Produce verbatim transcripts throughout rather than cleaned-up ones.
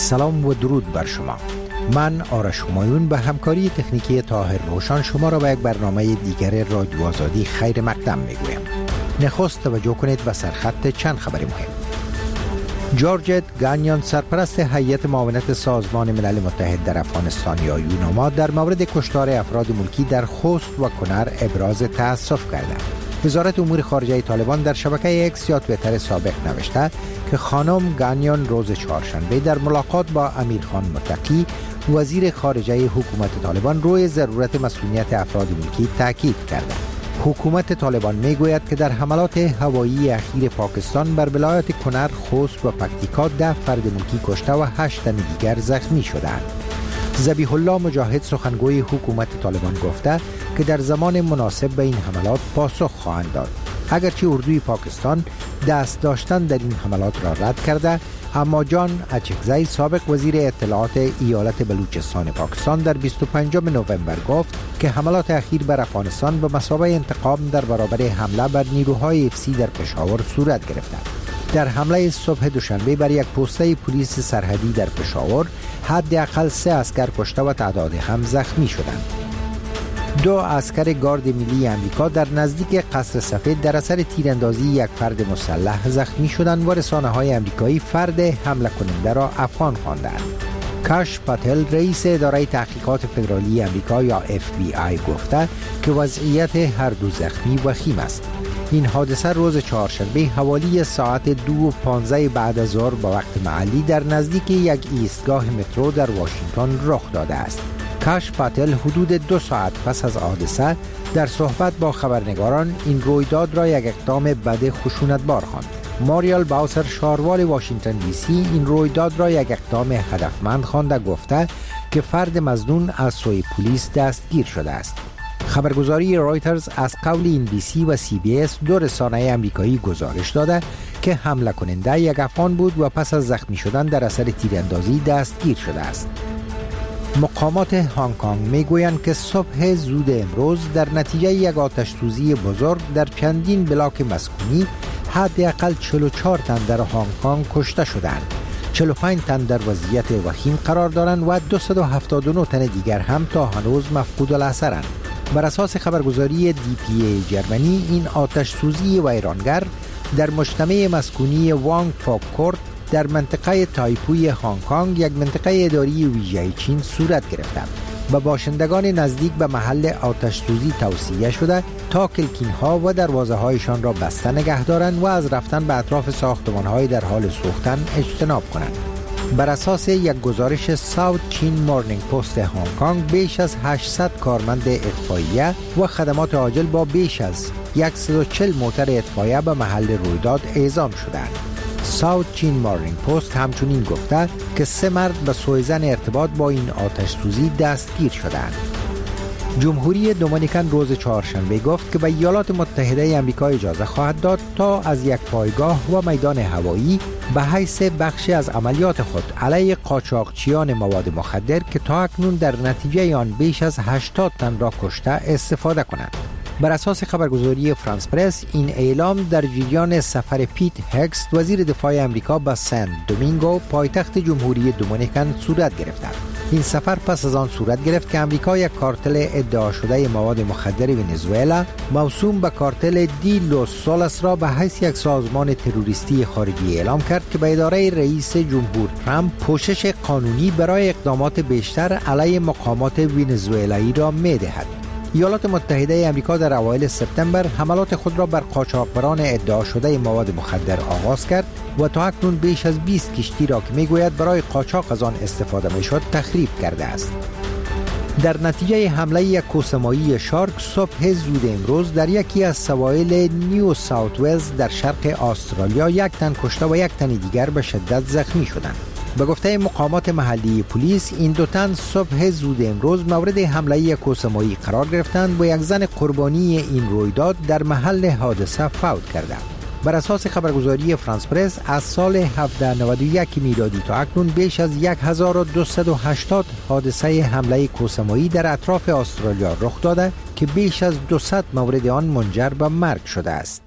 سلام و درود بر شما. من آرش همایون به همکاری تکنیکی طاهر روشان شما را به یک برنامه دیگر رادیو آزادی خیر مقدم میگویم. نخست توجه کنید و سرخط چند خبر مهم. جورج گانیون، سرپرست هیئت معاونت سازمان ملل متحد در افغانستان یا یوناما، در مورد کشتار افراد ملکی در خوست و کنر ابراز تأسف کرده. وزارت امور خارجه طالبان در شبکه اکس یا توییتر سابق نوشته که خانم گانیون روز چهارشنبه در ملاقات با امیرخان متقی، وزیر خارجه حکومت طالبان، روی ضرورت مسئولیت افراد ملکی تاکید کرده. حکومت طالبان میگوید که در حملات هوایی اخیر پاکستان بر ولایات کنر، خوست و پکتیکا ده فرد ملکی کشته و هشت تن دیگر زخمی شدند. ذبیح الله مجاهد، سخنگوی حکومت طالبان، گفته که در زمان مناسب به این حملات پاسخ خواهند داد. اگرچه اردوی پاکستان دست داشتن در این حملات را رد کرده، اما جان اچکزی، سابق وزیر اطلاعات ایالت بلوچستان پاکستان، در بیست و پنجم نوامبر گفت که حملات اخیر بر افغانستان به مثابه انتقام در برابر حمله بر نیروهای افسی در پشاور صورت گرفته. در حمله صبح دوشنبه بر یک پسته پلیس سرحدی در پشاور، حداقل سه عسکر کشته و تعداد هم زخمی شدند. دو عسکر گارد ملی آمریکا در نزدیک قصر سفید در اثر تیراندازی یک فرد مسلح زخمی شدند و رسانه‌های آمریکایی فرد حمله کننده را افغان خواندند. کاش پاتل، رئیس اداره تحقیقات فدرالی آمریکا یا اف بی آی، گفته که وضعیت هر دو زخمی وخیم است. این حادثه روز چهارشنبه حوالی ساعت دو و پانزده بعد از ظهر با وقت محلی در نزدیک یک ایستگاه مترو در واشنگتن رخ داده است. کاش پاتل حدود دو ساعت پس از حادثه در صحبت با خبرنگاران این رویداد را یک اقدام بد خشونتبار خواند. ماریال باوسر، شاروال واشنگتن دی سی، این رویداد را یک اقدام هدفمند خوانده گفته که فرد مظنون از سوی پلیس دستگیر شده است. خبرگزاری رایترز از قول این بی سی و سی بی اس، دو رسانه آمریکایی، گزارش داده که حمله کننده یک افغان بود و پس از زخمی شدن در اثر تیراندازی دستگیر شده است. مقامات هنگ کنگ میگویند که صبح زود امروز در نتیجه یک آتش‌سوزی بزرگ در چندین بلاک مسکونی، حداقل چهل و چهار تن در هنگ کنگ کشته شدند. چهل و پنج تن در وضعیت وخیم قرار دارند و دویست و هفتاد و نه تن دیگر هم تا هنوز مفقود الأثرند. بر اساس خبرگزاری دی پی ای جرمنی، این آتش سوزی ویرانگر در مجتمع مسکونی وانگ فوک کورت در منطقه تایپوی هنگ کنگ، یک منطقه اداری ویژه چین، صورت گرفته. به باشندگان نزدیک به محل آتش سوزی توصیه شده تا کلکین‌ها و دروازه‌هایشان را بسته نگه دارند و از رفتن به اطراف ساختمان‌های در حال سوختن اجتناب کنند. بر اساس یک گزارش ساوت چین مورنینگ پست هنگ کنگ، بیش از هشتصد کارمند اطفائیه و خدمات عاجل با بیش از صد و چهل موتر اطفائیه به محل رویداد اعزام شدند. ساوت چین مورنینگ پست همچنین گفته که سه مرد به سوءظن ارتباط با این آتش سوزی دستگیر شدند. جمهوری دومینیکن روز چهارشنبه گفت که به ایالات متحده آمریکا اجازه خواهد داد تا از یک پایگاه و میدان هوایی به حیث بخشی از عملیات خود علیه قاچاقچیان مواد مخدر که تا اکنون در نتیجه آن بیش از هشتاد تن را کشته استفاده کنند. بر اساس خبرگزاری فرانس پرس، این اعلام در جریان سفر پیت هگست، وزیر دفاع آمریکا، به سن دومینگو، پایتخت جمهوری دومینیکن، صورت گرفت. این سفر پس از آن صورت گرفت که آمریکا یک کارتل ادعا شده مواد مخدر ونزوئلا موسوم به کارتل دی لوس سولس را به حیث یک سازمان تروریستی خارجی اعلام کرد که به اداره رئیس جمهور ترامپ پوشش قانونی برای اقدامات بیشتر علیه مقامات ونزوئلایی را می‌دهد. ایالات متحده آمریکا در اوایل سپتامبر حملات خود را بر قاچاقبران ادعا شده مواد مخدر آغاز کرد و تا اکنون بیش از بیست کشتی را که میگوید برای قاچاق از آن استفاده میشد تخریب کرده است. در نتیجه حمله یک کوسمایی شارک صبح زود امروز در یکی از سواحل نیو ساوت ولز در شرق استرالیا، یک تن کشته و یک تن دیگر به شدت زخمی شدند. به گفته مقامات محلی پلیس، این دو تن صبح زود امروز مورد حمله یک کوسمایی قرار گرفتند و یک زن قربانی این رویداد در محل حادثه فوت کردند. بر اساس خبرگزاری فرانس پرس، از سال هزار و نود و یک میلادی تا اکنون بیش از هزار و دویست و هشتاد حادثه حمله کوسمایی در اطراف استرالیا رخ داده که بیش از دویست مورد آن منجر به مرگ شده است.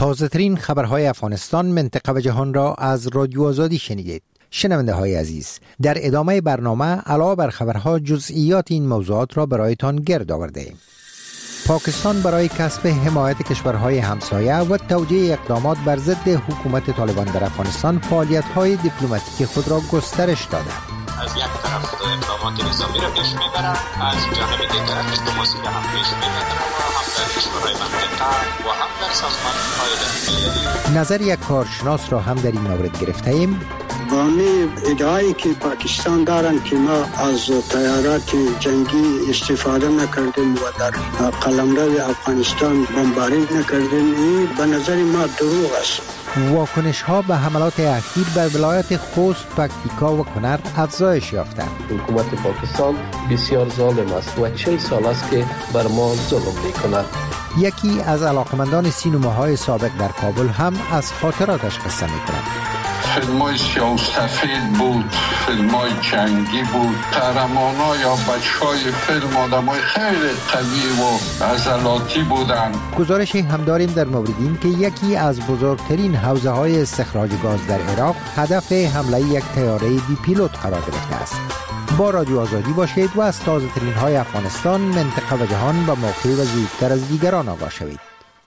تازه ترین خبرهای افغانستان، منطقه و جهان را از رادیو آزادی شنیدید. شنونده های عزیز، در ادامه برنامه علاوه بر خبرها جزئیات این موضوعات را برایتان گرد آورده ایم. پاکستان برای کسب حمایت کشورهای همسایه و توجیه اقدامات بر ضد حکومت طالبان در افغانستان فعالیت‌های دیپلماتیکی خود را گسترش داده. از یک طرف اقدامات نظامی را پیش میبره، از جانب دیگر دیپلماسی را هم پیش میبره و هم در کشورهای منطقه و هم در سازمان‌های بین‌المللی. نظر یک کارشناس را هم در این مورد گرفته ایم. با می ادعایی که پاکستان دارن که ما از طیارات جنگی استفاده نکردیم و در قلمرو افغانستان بمباری نکردیم، این به نظر ما دروغ است. واکنش ها به حملات اخیر بر ولایت خوست، پکتیکا و کنر افزایش یافته. حکومت پاکستان بسیار ظالم است و چهل سال است که بر ما ظلم می‌کند. یکی از علاقمندان سینماهای سابق در کابل هم از خاطراتش قصه می‌کند. فیلم‌های سیاه سفید بود، فیلم‌های جنگی بود، قهرمان‌ها یا بچه‌های فیلم آدم‌های خیلی قوی و عضلاتی بودند. گزارشی هم داریم در مورد این که یکی از بزرگترین حوزه‌های استخراج گاز در عراق هدف حمله یک طیاره بی پیلوت قرار گرفته است. با رادیو آزادی باشید و از تازه‌ترین های افغانستان، منطقه و جهان به موقع و زودتر از دیگران آگاه شوید.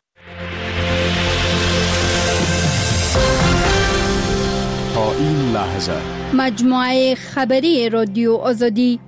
تا این لحظه مجموعه خبری رادیو آزادی.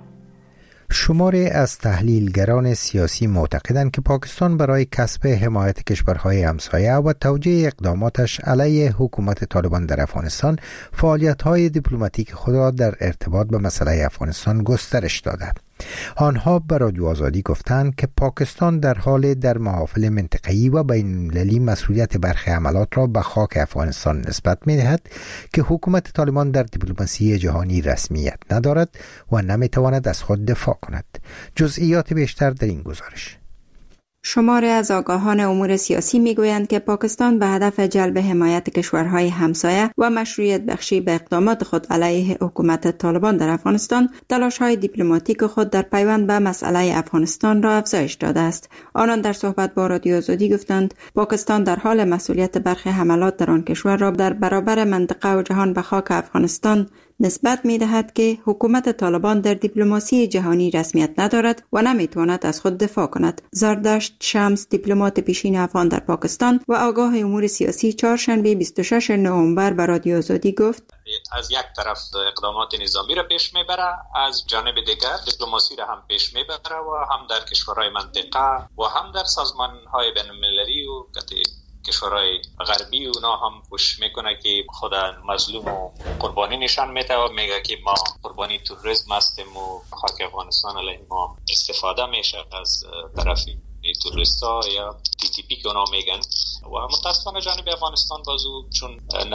شماری از تحلیلگران سیاسی معتقدند که پاکستان برای کسب حمایت کشورهای همسایه و توجیه اقداماتش علیه حکومت طالبان در افغانستان فعالیت‌های دیپلماتیک خود را در ارتباط به مسئله افغانستان گسترش داده. آنها به رادیو آزادی گفتند که پاکستان در حال در محافل منطقه‌ای و بین‌المللی مسئولیت برخی عملات را به خاک افغانستان نسبت می‌دهد که حکومت طالبان در دیپلماسی جهانی رسمیت ندارد و نمی‌تواند از خود دفاع کند. جزئیات بیشتر در این گزارش. شماری از آگاهان امور سیاسی میگویند که پاکستان به هدف جلب حمایت کشورهای همسایه و مشروعیت بخشی به اقدامات خود علیه حکومت طالبان در افغانستان تلاش‌های دیپلماتیک خود در پیوند به مسئله افغانستان را افزایش داده است. آنان در صحبت با رادیو آزادی گفتند پاکستان در حال مسئولیت برخی حملات در آن کشور را در برابر منطقه و جهان به خاک افغانستان نسبت می دهد که حکومت طالبان در دیپلماسی جهانی رسمیت ندارد و نمی تواند از خود دفاع کند. زردشت شمس، دیپلمات پیشین افغان در پاکستان و آگاه امور سیاسی، چهارشنبه بیست و ششم نوامبر به رادیو آزادی گفت: از یک طرف اقدامات نظامی را پیش میبره، از جانب دیگر دیپلماسی را هم پیش میبره و هم در کشورهای منطقه و هم در سازمان‌های بین‌المللی و کشورهای غربی اونا هم پوش میکنه که خود مظلوم و قربانی نشان میده و میگه که ما قربانی تروریسم هستیم و خاک افغانستان علیه ما استفاده میشه از طرف توریستا یا تی تی پی که اونا میگن. و متاسفانه جانب افغانستان بازو چون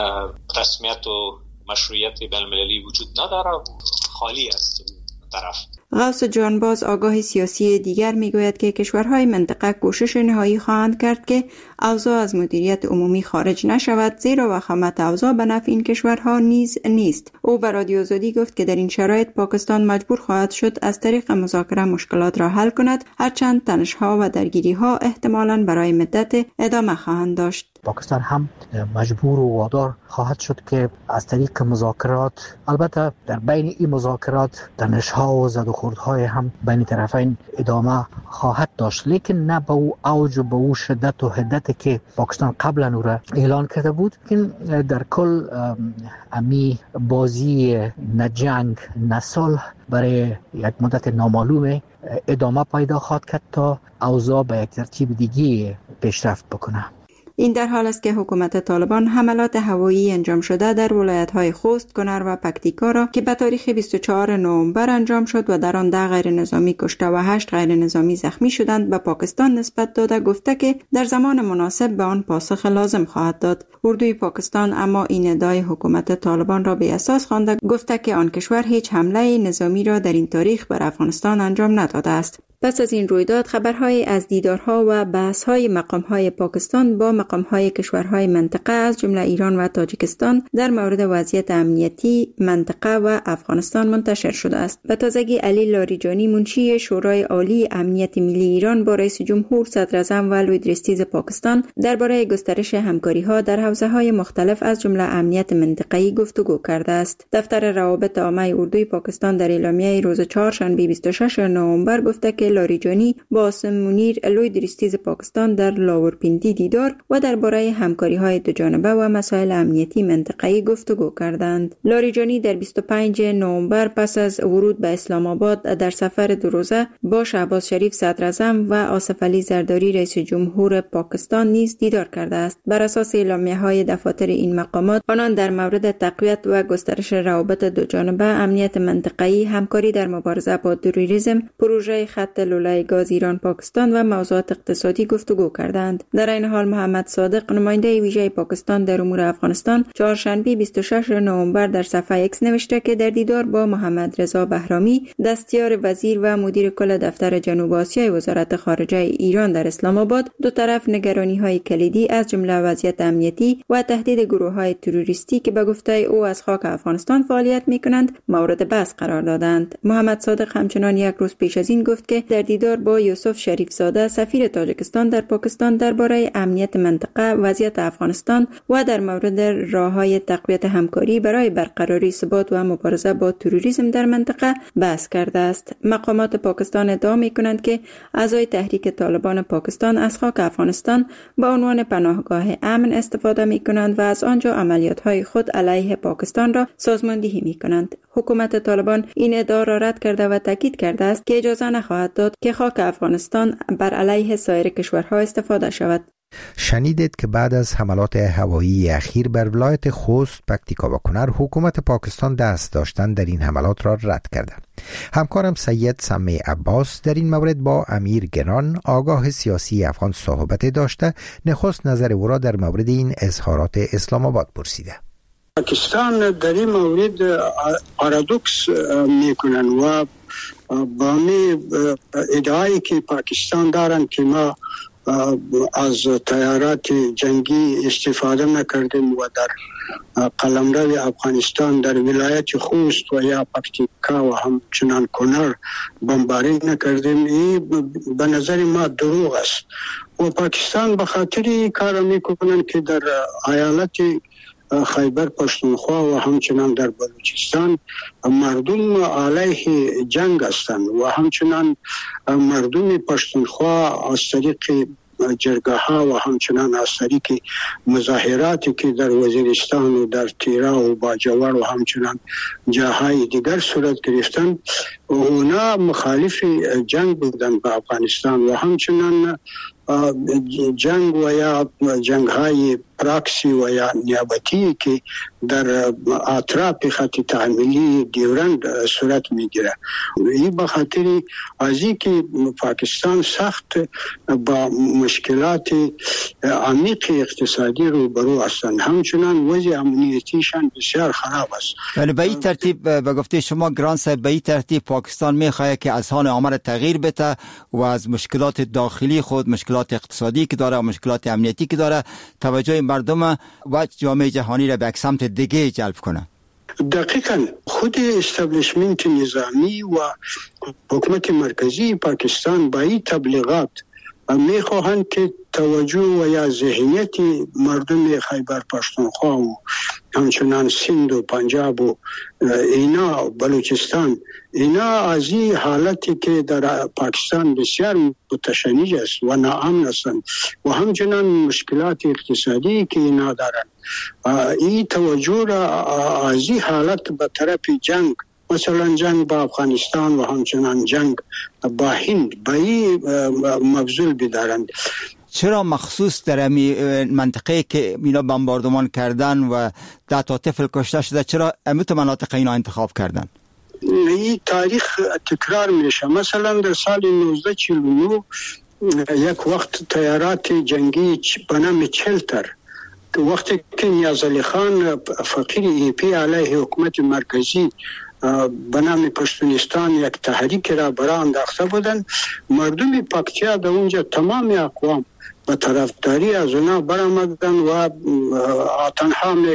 رسمیت و مشروعیت بین‌المللی وجود نداره و خالی است طرف. غوث جانباز، آگاه سیاسی دیگر، میگوید که کشورهای منطقه کوشش نهایی خواهند کرد که اوضاع از مدیریت عمومی خارج نشود، زیرا وخامت اوضاع به نفع این کشورها نیز نیست. او به رادیو آزادی گفت که در این شرایط پاکستان مجبور خواهد شد از طریق مذاکره مشکلات را حل کند، هرچند تنش‌ها و دلگیری‌ها احتمالاً برای مدت ادامه خواهند داشت. پاکستان هم مجبور و وادار خواهد شد که از طریق مذاکرات، البته در بین این مذاکرات تنش‌ها و زد و خوردهای هم بین طرفین ادامه خواهد داشت، لیکن نه به او اوج و به او شدت و حدت که پاکستان قبلا او را اعلان کرده بود. که در کل امی بازی نه جنگ نه صلح برای یک مدت نامعلوم ادامه پیدا خواهد کرد تا اوضاع به یک ترتیب دیگه پیشرفت بکنه. این در حال است که حکومت طالبان حملات هوایی انجام شده در ولایت‌های خوست، کنر و پکتیکا را که به تاریخ بیست و چهارم نوامبر انجام شد و در آن ده غیر نظامی کشته و هشت غیر نظامی زخمی شدند به پاکستان نسبت داده، گفته که در زمان مناسب به آن پاسخ لازم خواهد داد. اردوی پاکستان اما این ادعای حکومت طالبان را بی اساس خوانده، گفته که آن کشور هیچ حمله نظامی را در این تاریخ بر افغانستان انجام نداده است. پس از این رویداد خبرهای از دیدارها و بحث‌های مقام‌های پاکستان با مقام‌های کشورهای منطقه از جمله ایران و تاجیکستان در مورد وضعیت امنیتی منطقه و افغانستان منتشر شده است. به تازگی علی لاریجانی منشی شورای عالی امنیت ملی ایران با رئیس جمهور، صدر اعظم و لوید رستیز پاکستان درباره گسترش همکاری‌ها در حوزه‌های مختلف از جمله امنیت منطقه‌ای گفتگو کرده است. دفتر روابط عامه اردوی پاکستان در اعلامیه روز چهارشنبه بیست و ششم نوامبر گفته که لاریجانی با عاصم منیر لوید رستیز پاکستان در لاورپینڈی دیدار و درباره همکاری‌های دوجانبه و مسائل امنیتی منطقه‌ای گفتگو کردند. لاریجانی در بیست و پنجم نوامبر پس از ورود به اسلام آباد در سفر دو روزه با شهباز شریف صدر اعظم و آصف علی زرداری رئیس جمهور پاکستان نیز دیدار کرده است. بر اساس اعلامیه‌های دفاتر این مقامات، آنان در مورد تقویت و گسترش روابط دوجانبه، امنیت منطقه‌ای، همکاری در مبارزه با تروریسم، پروژه خط لوله گاز ایران پاکستان و موضوعات اقتصادی گفتگو کردند. در این حال محمد صادق، نماینده ویژه پاکستان در امور افغانستان، چهارشنبه بیست و ششم نوامبر در صفحه ایکس نوشته که در دیدار با محمد رضا بهرامی، دستیار وزیر و مدیر کل دفتر جنوب آسیای وزارت خارجه ایران در اسلام آباد، دو طرف نگرانی‌های کلیدی از جمله وضعیت امنیتی و تهدید گروه‌های تروریستی که به گفته او از خاک افغانستان فعالیت می‌کنند مورد بحث قرار دادند. محمد صادق همچنان یک روز پیش از این گفت که در دیدار با یوسف شریف زاده، سفیر تاجیکستان در پاکستان، درباره امنیت منطقه، وضعیت افغانستان و در مورد راه‌های تقویت همکاری برای برقراری ثبات و مبارزه با تروریسم در منطقه بحث کرده است. مقامات پاکستان ادعا می‌کنند که اعضای تحریک طالبان پاکستان از خاک افغانستان به عنوان پناهگاه امن استفاده می‌کنند و از آنجا عملیات‌های خود علیه پاکستان را سازماندهی می‌کنند. حکومت طالبان این ادعا را رد کرده و تاکید کرده است که اجازه نخواهد داد که خاک افغانستان بر علیه سایر کشورها استفاده شود. شنیدید که بعد از حملات هوایی اخیر بر ولایت خوست، پکتیکا و کنر، حکومت پاکستان دست داشتن در این حملات را رد کرده. همکارم سید سمی عباس در این مورد با امیر گنان، آگاه سیاسی افغان، صحبت داشته. نخست نظر او را در مورد این اظهارات اسلام آباد پرسیده. پاکستان در این مورد پارادوکس میکنن و با می ادعایی که پاکستان دارن که ما از طیارات جنگی استفاده نکردیم و در قلمرو افغانستان در ولایت خوست و یا پکتیکا و همچنان کنر بمباری نکردیم، این به نظر ما دروغ است و پاکستان به خاطر کار میکنن که در ایالت خیبر پختونخوا و همچنان در بلوچستان مردم علیه جنگ هستند و همچنان مردم پختونخوا از طریق جرگه ها و همچنان از طریق مظاهراتی که در وزیرستان و در تیرا و باجوار و همچنان جاهای دیگر صورت گرفتن، اونا مخالف جنگ بودن به افغانستان و همچنان جنگ و یا جنگ های پراکسی و یا نیابتی که در اطراف خط تحمیلی دیورند صورت میگیره. این به خاطر از اینکه پاکستان سخت با مشکلات عمیق اقتصادی روبرو هستند، همچنان وضع امنیتیشان بسیار خراب است. ولی به این ترتیب به گفته شما گران صاحب، به این ترتیب پاکستان میخواهد که اذهان عامه را تغییر بده و از مشکلات داخلی خود، مشکلات اقتصادی که داره و مشکلات امنیتی که داره، توجه مردم و جامعه جهانی را به سمت دیگه جلب کنه. دقیقاً خود استابلیشمنت نظامی و حکومت مرکزی پاکستان با این تبلیغات میخواهند که توجه و یا ذهنیت مردم خیبر پختونخوا و همچنان سند و پنجاب و اینا بلوچستان، اینا از این حالتی که در پاکستان بسیار متشنج است و ناامن هستند و همچنان مشکلات اقتصادی که اینا دارند، این توجه را از این حالت به طرف جنگ، مثلا جنگ با افغانستان و همچنان جنگ با هند، به این مبذول بدارند. چرا مخصوص در امی منطقه که اینا بمباردمان کردن و ده تا طفل کشته شده، چرا امی تو مناطق اینا انتخاب کردن؟ این تاریخ تکرار میشه. مثلا در سال نوزده چهل و نه یک وقت طیارات جنگی به نام چلتر، وقتی که نیازعلی خان فقیر ای پی علیه حکومت مرکزی به نام پشتونستان یک تحریک را برای انداخته بودند. مردم پکتیا در اونجا تمام اقوام به طرفداری از اونا برآمدند و تنها